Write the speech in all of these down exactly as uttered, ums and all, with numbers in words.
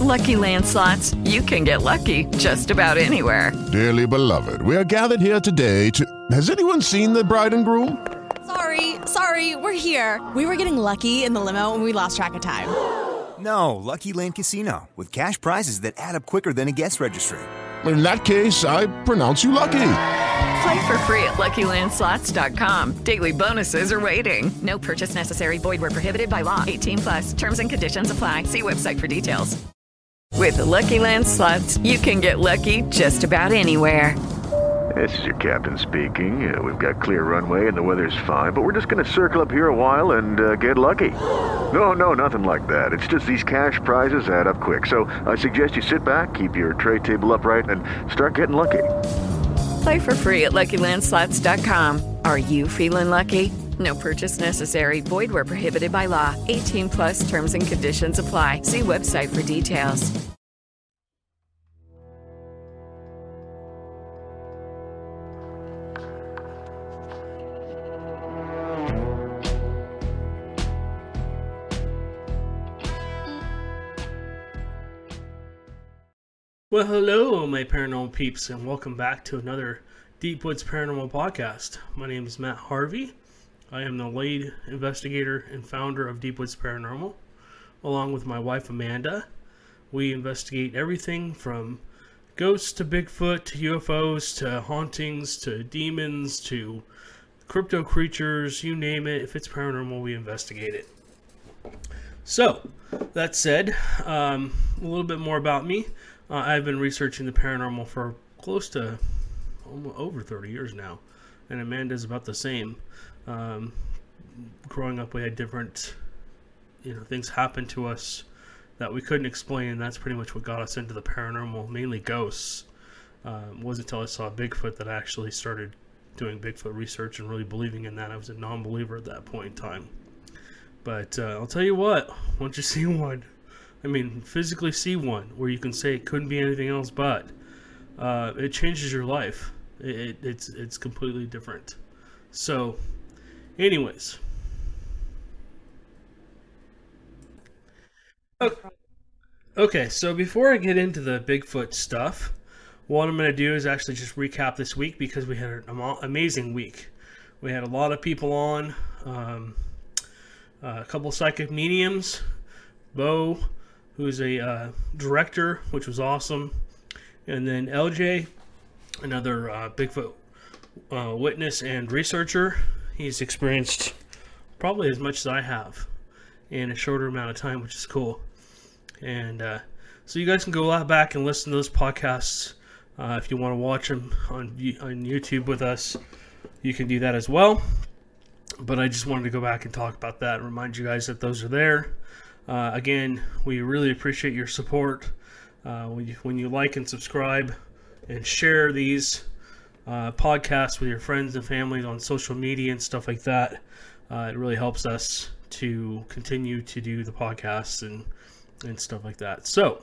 Lucky Land Slots, you can get lucky just about anywhere. Dearly beloved, we are gathered here today to... Has anyone seen the bride and groom? Sorry, sorry, we're here. We were getting lucky in the limo and we lost track of time. No, Lucky Land Casino, with cash prizes that add up quicker than a guest registry. In that case, I pronounce you lucky. Play for free at Lucky Land Slots dot com. Daily bonuses are waiting. No purchase necessary. Void where prohibited by law. eighteen plus. Terms and conditions apply. See website for details. With the Lucky Land Slots, you can get lucky just about anywhere. This is your captain speaking. Uh, we've got clear runway and the weather's fine, but we're just going to circle up here a while and uh, get lucky. No, no, nothing like that. It's just these cash prizes add up quick. So I suggest you sit back, keep your tray table upright, and start getting lucky. Play for free at Lucky Land Slots dot com. Are you feeling lucky? No purchase necessary. Void where prohibited by law. eighteen plus terms and conditions apply. See website for details. Well, hello, my paranormal peeps, and welcome back to another Deep Woods Paranormal Podcast. My name is Matt Harvey. I am the lead investigator and founder of Deep Woods Paranormal, along with my wife Amanda. We investigate everything from ghosts to Bigfoot to U F Os to hauntings to demons to crypto creatures, you name it. If it's paranormal, we investigate it. So, that said, um, a little bit more about me. Uh, I've been researching the paranormal for close to almost over thirty years now, and Amanda's about the same. Um, growing up, we had different, you know, things happen to us that we couldn't explain, and that's pretty much what got us into the paranormal, mainly ghosts. Uh, it wasn't until I saw Bigfoot that I actually started doing Bigfoot research and really believing in that. I was a non-believer at that point in time. But uh, I'll tell you what, once you see one, I mean, physically see one where you can say it couldn't be anything else but, uh, it changes your life. It, it, it's it's completely different. So, anyways. Okay, so before I get into the Bigfoot stuff, what I'm going to do is actually just recap this week because we had an amazing week. We had a lot of people on, um, uh, a couple psychic mediums, Bo, who's a uh, director, which was awesome. And then L J, another uh, Bigfoot uh, witness and researcher. He's experienced probably as much as I have in a shorter amount of time, which is cool. And uh, so you guys can go back and listen to those podcasts. Uh, if you want to watch them on, on YouTube with us, you can do that as well. But I just wanted to go back and talk about that and remind you guys that those are there. Uh, again, we really appreciate your support. Uh, when, you, when you like and subscribe and share these uh, podcasts with your friends and family on social media and stuff like that, uh, it really helps us to continue to do the podcasts and, and stuff like that. So,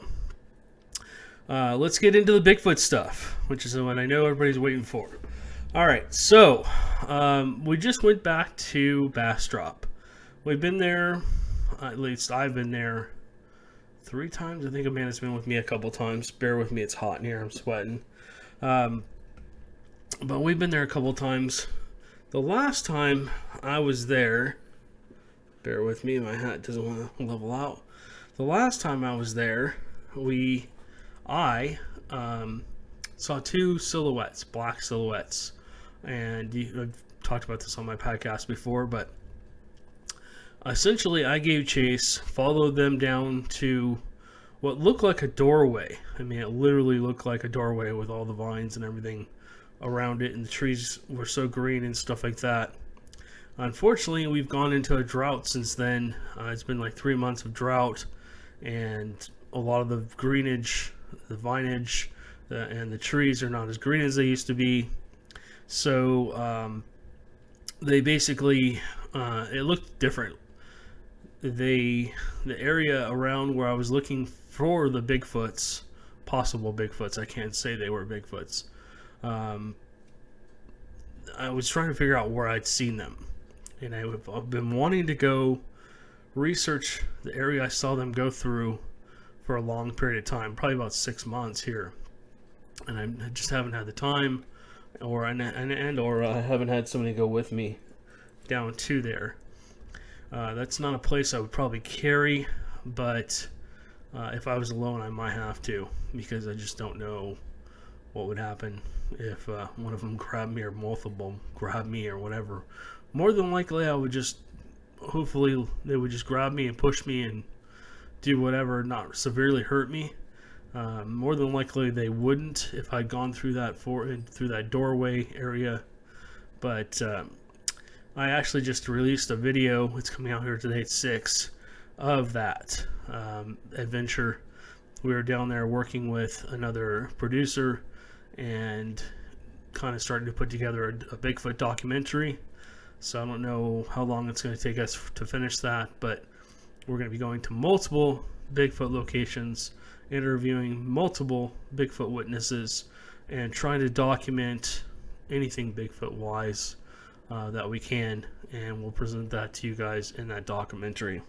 uh, let's get into the Bigfoot stuff, which is what I know everybody's waiting for. Alright, so, um, we just went back to Bastrop. We've been there... At least I've been there three times. I think Amanda's been with me a couple times. Bear with me, it's hot in here. I'm sweating. Um, but we've been there a couple times. The last time I was there, bear with me, my hat doesn't want to level out. The last time I was there, we, I, um, saw two silhouettes, black silhouettes. And you, I've talked about this on my podcast before, but essentially, I gave chase, followed them down to what looked like a doorway. I mean, it literally looked like a doorway with all the vines and everything around it, and the trees were so green and stuff like that. Unfortunately, we've gone into a drought since then. Uh, it's been like three months of drought, and a lot of the greenage, the vineage, the, and the trees are not as green as they used to be. So, um, they basically, uh, it looked different. They, the area around where I was looking for the Bigfoots, possible Bigfoots, I can't say they were Bigfoots. Um, I was trying to figure out where I'd seen them. And I've been wanting to go research the area I saw them go through for a long period of time, probably about six months here, and I just haven't had the time, or and and or I haven't had somebody go with me down to there. Uh, that's not a place I would probably carry, but uh, if I was alone, I might have to, because I just don't know what would happen if uh, one of them grabbed me, or multiple grabbed me, or whatever. More than likely, I would just, hopefully, they would just grab me and push me and do whatever, not severely hurt me. Uh, more than likely, they wouldn't if I'd gone through that for through that doorway area. But um, I actually just released a video. It's coming out here today at six of that um, adventure. We were down there working with another producer and kind of starting to put together a, a Bigfoot documentary. So I don't know how long it's going to take us to finish that, but we're going to be going to multiple Bigfoot locations, interviewing multiple Bigfoot witnesses, and trying to document anything Bigfoot wise uh, that we can, and we'll present that to you guys in that documentary.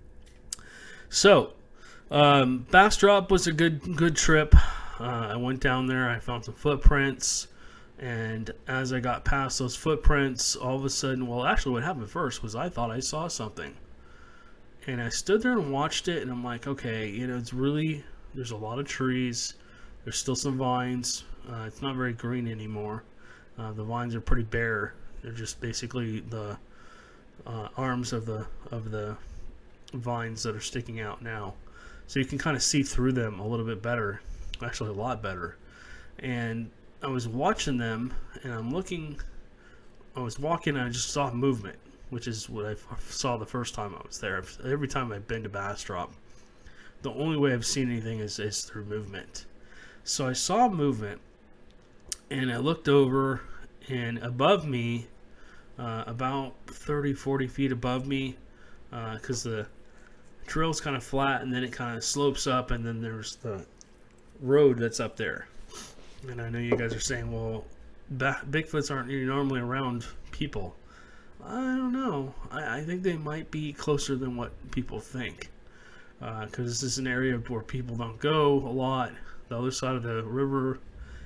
So um, Bastrop was a good good trip. uh, I went down there, I found some footprints, and as I got past those footprints, all of a sudden, well actually what happened first was I thought I saw something, and I stood there and watched it, and I'm like, okay, you know, it's really, there's a lot of trees, there's still some vines, uh, it's not very green anymore. Uh, the vines are pretty bare. They're just basically the uh, arms of the of the vines that are sticking out now, so you can kind of see through them a little bit better, actually a lot better. And I was watching them, and I'm looking, I was walking, and I just saw movement, which is what I saw the first time I was there. Every time I've been to Bastrop, the only way I've seen anything is, is through movement. So I saw movement, and I looked over, and above me, uh, about thirty, forty feet above me, because uh, the trail's kind of flat, and then it kind of slopes up, and then there's the road that's up there. And I know you guys are saying, well, Bigfoots aren't normally around people. I don't know. I, I think they might be closer than what people think, because uh, this is an area where people don't go a lot. The other side of the river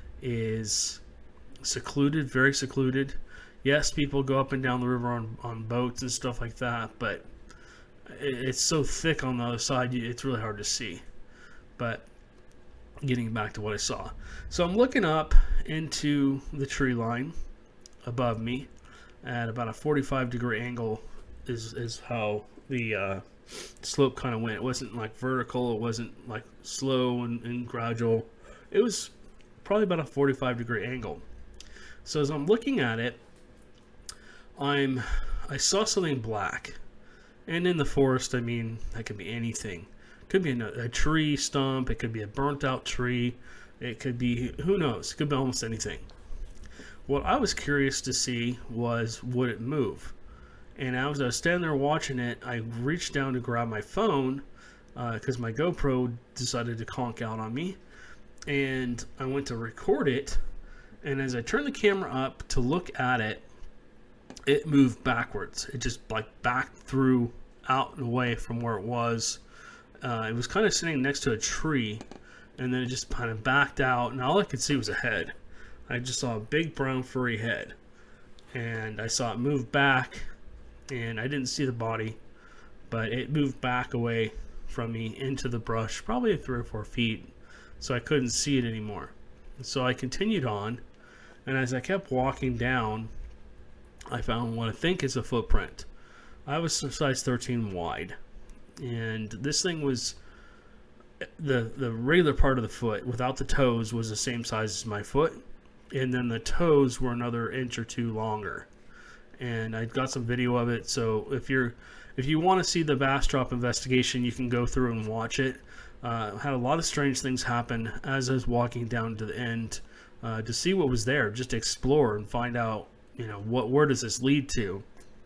is secluded, very secluded. Yes, people go up and down the river on, on boats and stuff like that, but it, it's so thick on the other side, it's really hard to see. But getting back to what I saw. So I'm looking up into the tree line above me at about a forty-five degree angle is, is how the uh, slope kind of went. It wasn't like vertical, it wasn't like slow and, and gradual. It was probably about a forty-five degree angle. So as I'm looking at it, I'm I saw something black. And in the forest, I mean, that could be anything. It could be a, a tree stump, it could be a burnt out tree, it could be, who knows, it could be almost anything. What I was curious to see was, would it move? And as I was standing there watching it, I reached down to grab my phone, because uh, my GoPro decided to conk out on me. And I went to record it, and as I turned the camera up to look at it, it moved backwards. It just like backed through, out and away from where it was. Uh, it was kind of sitting next to a tree, and then it just kind of backed out, and all I could see was a head. I just saw a big brown furry head, and I saw it move back, and I didn't see the body, but it moved back away from me into the brush, probably three or four feet, so I couldn't see it anymore. So I continued on, and as I kept walking down, I found what I think is a footprint. I was size thirteen wide, and this thing was, the the regular part of the foot without the toes was the same size as my foot, and then the toes were another inch or two longer. And I got some video of it, so if you're if you want to see the Bastrop investigation, you can go through and watch it. Uh, had a lot of strange things happen as I was walking down to the end uh, to see what was there, just to explore and find out, you know, what where does this lead to.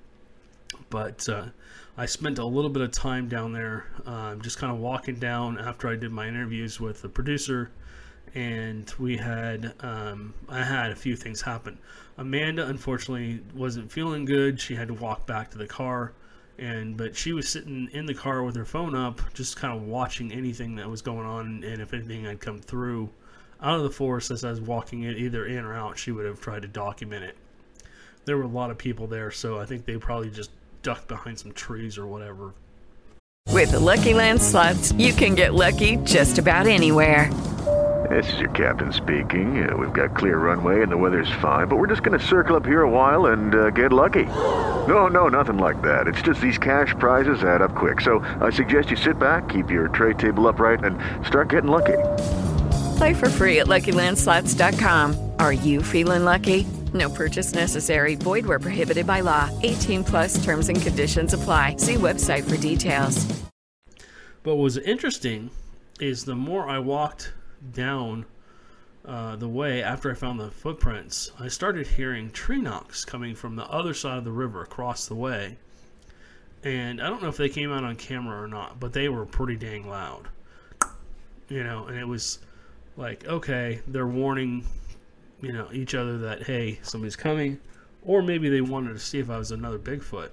But uh, I spent a little bit of time down there, uh, just kind of walking down after I did my interviews with the producer, and we had um, I had a few things happen. Amanda unfortunately wasn't feeling good. She had to walk back to the car, And but she was sitting in the car with her phone up, just kind of watching anything that was going on, and if anything had come through out of the forest as I was walking it, either in or out, she would have tried to document it. There were a lot of people there, so I think they probably just ducked behind some trees or whatever. With the Lucky Land Slots, you can get lucky just about anywhere. This is your captain speaking. Uh, we've got clear runway and the weather's fine, but we're just going to circle up here a while and uh, get lucky. No, no, nothing like that. It's just these cash prizes add up quick. So I suggest you sit back, keep your tray table upright, and start getting lucky. Play for free at Lucky Land Slots dot com. Are you feeling lucky? No purchase necessary. Void where prohibited by law. eighteen plus terms and conditions apply. See website for details. But what was interesting is the more I walked down uh, the way after I found the footprints, I started hearing tree knocks coming from the other side of the river across the way. And I don't know if they came out on camera or not, but they were pretty dang loud. You know, and it was like, okay, they're warning, you know, each other that, hey, somebody's coming, or maybe they wanted to see if I was another Bigfoot.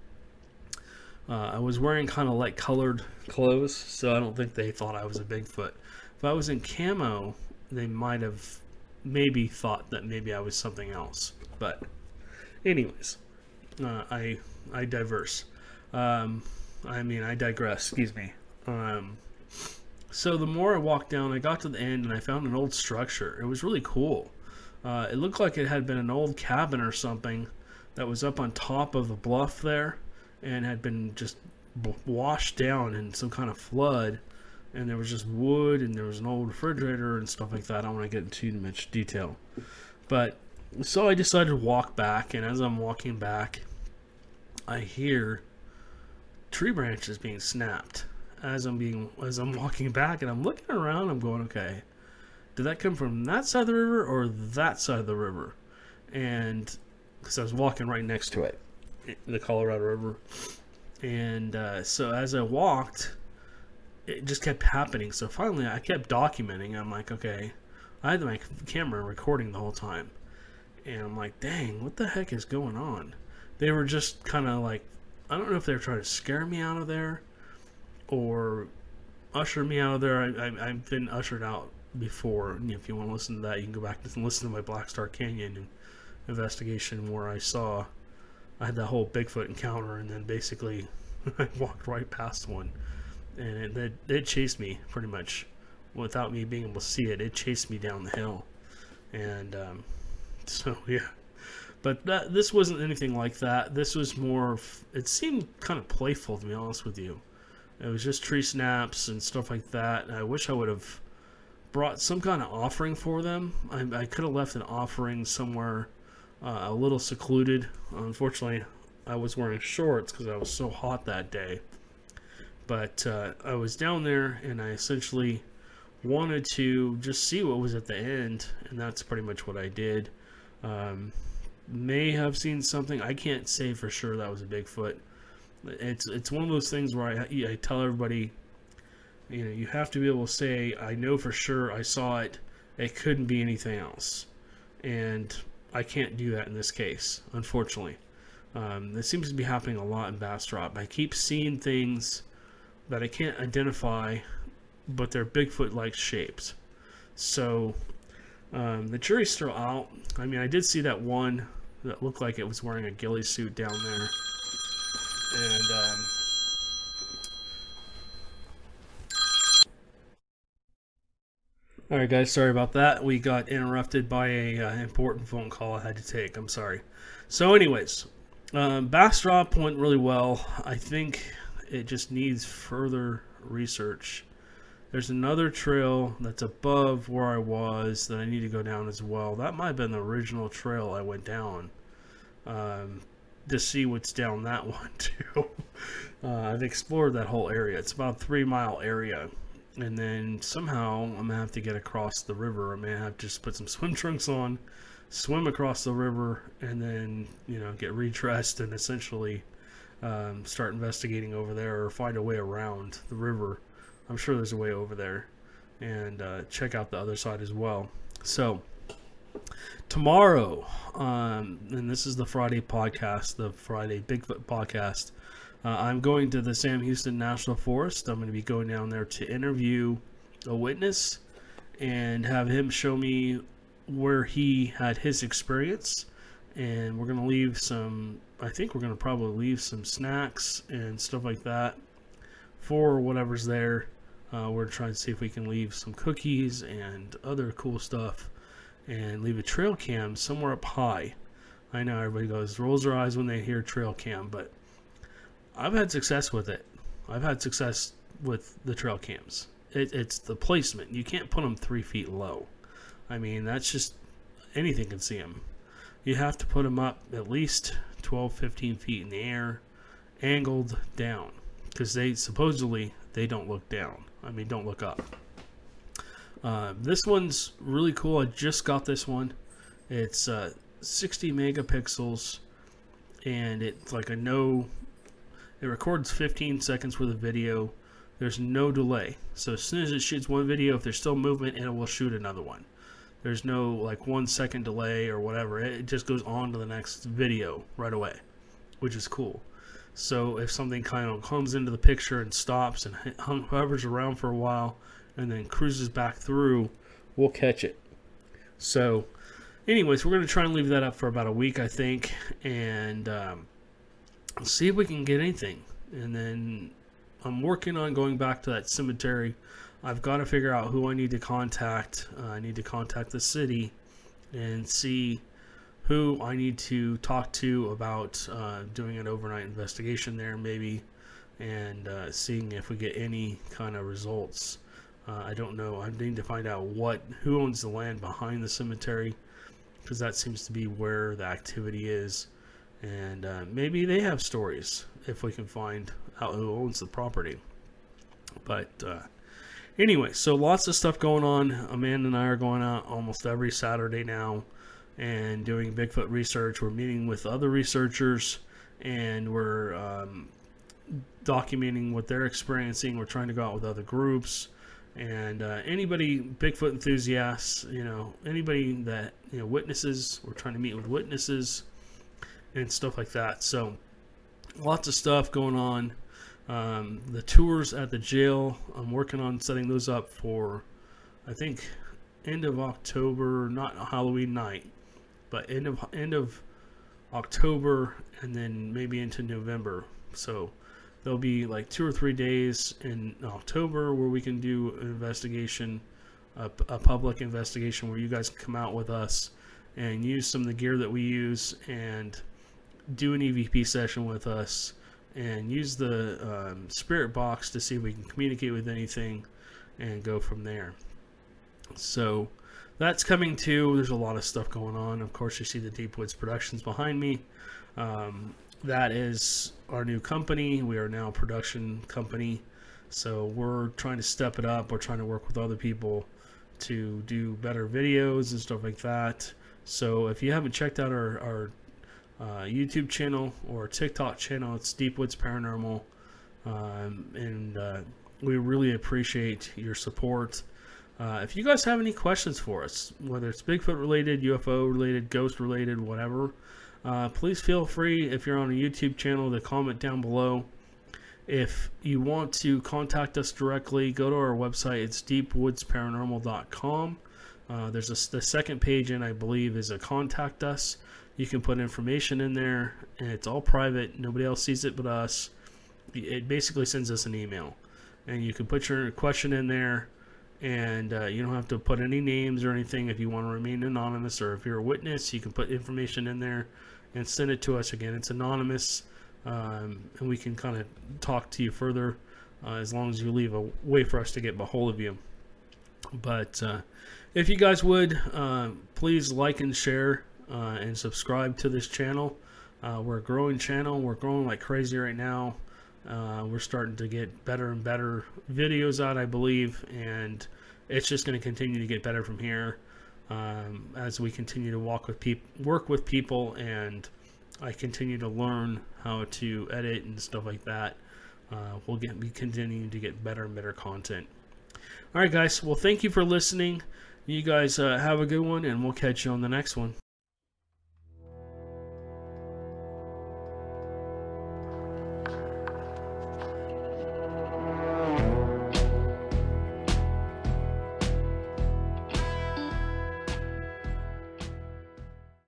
Uh, I was wearing kind of light colored clothes, so I don't think they thought I was a Bigfoot. If I was in camo, they might have maybe thought that maybe I was something else. But anyways, uh, I I diverse. Um, I mean, I digress, excuse me. Um, so the more I walked down, I got to the end and I found an old structure. It was really cool. Uh, it looked like it had been an old cabin or something that was up on top of a bluff there and had been just washed down in some kind of flood. And there was just wood and there was an old refrigerator and stuff like that. I don't want to get into too much detail. But so I decided to walk back, and as I'm walking back, I hear tree branches being snapped as I'm being as I'm walking back, and I'm looking around. I'm going, okay, did that come from that side of the river or that side of the river? And because I was walking right next to it, the Colorado River, and uh, so as I walked, it just kept happening. So finally, I kept documenting. I'm like, okay, I had my camera recording the whole time, and I'm like, dang, what the heck is going on? They were just kind of like, I don't know if they were trying to scare me out of there or usher me out of there. I, I, I've been ushered out before. And if you want to listen to that, you can go back and listen to my Black Star Canyon investigation where I saw, I had that whole Bigfoot encounter, and then basically I walked right past one, and it, it, it chased me pretty much without me being able to see it. It chased me down the hill, and um, so yeah. But that, this wasn't anything like that. This was more, it seemed kind of playful, to be honest with you. It was just tree snaps and stuff like that. And I wish I would have brought some kind of offering for them. I, I could have left an offering somewhere uh, a little secluded. Unfortunately, I was wearing shorts because I was so hot that day. But uh, I was down there, and I essentially wanted to just see what was at the end, and that's pretty much what I did. Um, may have seen something. I can't say for sure that was a Bigfoot. It's it's one of those things where I, I tell everybody, you know, you have to be able to say, I know for sure I saw it. It couldn't be anything else. And I can't do that in this case, unfortunately. Um, this seems to be happening a lot in Bastrop. I keep seeing things that I can't identify, but they're Bigfoot-like shapes. So um, the jury's still out. I mean, I did see that one that looked like it was wearing a ghillie suit down there. And um, all right, guys, sorry about that. We got interrupted by a uh, important phone call I had to take. I'm sorry. So anyways, um, Bastrop went really well. I think it just needs further research. There's another trail that's above where I was that I need to go down as well. That might have been the original trail I went down um, to see what's down that one too. uh, I've explored that whole area. It's about a three mile area. And then somehow I'm going to have to get across the river. I'm going to have to just put some swim trunks on, swim across the river, and then, you know, get redressed and essentially um, start investigating over there or find a way around the river. I'm sure there's a way over there, and uh, check out the other side as well. So tomorrow, um, and this is the Friday podcast, the Friday Bigfoot podcast. Uh, I'm going to the Sam Houston National Forest. I'm going to be going down there to interview a witness and have him show me where he had his experience. And we're going to leave some, I think we're going to probably leave some snacks and stuff like that for whatever's there. Uh, we're trying to see if we can leave some cookies and other cool stuff and leave a trail cam somewhere up high. I know everybody goes, rolls their eyes when they hear trail cam, but I've had success with it. I've had success with the trail cams. It, it's the placement. You can't put them three feet low. I mean, that's just, anything can see them. You have to put them up at least twelve, fifteen feet in the air, angled down, because they supposedly, they don't look down. I mean, don't look up. Uh, this one's really cool. I just got this one. It's uh, sixty megapixels, and it's like a no, it records fifteen seconds worth of video. There's no delay. So as soon as it shoots one video, if there's still movement, it will shoot another one. There's no like one second delay or whatever. It just goes on to the next video right away, which is cool. So if something kind of comes into the picture and stops and hovers around for a while and then cruises back through, we'll catch it. So anyways, we're going to try and leave that up for about a week, I think, and um, see if we can get anything. And then I'm working on going back to that cemetery. I've got to figure out who I need to contact. Uh, I need to contact the city and see who I need to talk to about uh, doing an overnight investigation there, maybe, and uh, seeing if we get any kind of results. Uh, I don't know. I need to find out what who owns the land behind the cemetery, because that seems to be where the activity is, and uh, maybe they have stories if we can find out who owns the property. But uh, anyway, so lots of stuff going on. Amanda and I are going out almost every Saturday now and doing Bigfoot research. We're meeting with other researchers, and we're um, documenting what they're experiencing. We're trying to go out with other groups, and uh, anybody, Bigfoot enthusiasts, you know, anybody that, you know, witnesses, we're trying to meet with witnesses and stuff like that. So lots of stuff going on. Um, the tours at the jail, I'm working on setting those up for, I think, end of October, not Halloween night, but end of end of October, and then maybe into November. So there'll be like two or three days in October where we can do an investigation, a, a public investigation, where you guys can come out with us and use some of the gear that we use and do an E V P session with us and use the um, spirit box to see if we can communicate with anything and go from there. So that's coming too. There's a lot of stuff going on. Of course, you see the Deep Woods Productions behind me. Um, that is our new company. We are now a production company. So we're trying to step it up. We're trying to work with other people to do better videos and stuff like that. So if you haven't checked out our, our uh, YouTube channel or TikTok channel, it's Deep Woods Paranormal. Um, and uh, we really appreciate your support. Uh, if you guys have any questions for us, whether it's Bigfoot related, U F O related, ghost related, whatever, uh, please feel free, if you're on a YouTube channel, to comment down below. If you want to contact us directly, go to our website. It's deep woods paranormal dot com. Uh, there's a, the second page in, I believe, is a contact us. You can put information in there, and it's all private. Nobody else sees it but us. It basically sends us an email, and you can put your question in there. And uh, you don't have to put any names or anything. If you want to remain anonymous, or if you're a witness, you can put information in there and send it to us. Again, it's anonymous, um, and we can kind of talk to you further uh, as long as you leave a way for us to get a hold of you. But uh, if you guys would, uh, please like and share uh, and subscribe to this channel. Uh, we're a growing channel. We're growing like crazy right now. Uh, we're starting to get better and better videos out, I believe, and it's just going to continue to get better from here um, as we continue to walk with peop work with people, and I continue to learn how to edit and stuff like that. Uh, we'll get be continuing to get better and better content. All right, guys. Well, thank you for listening. You guys uh, have a good one, and we'll catch you on the next one.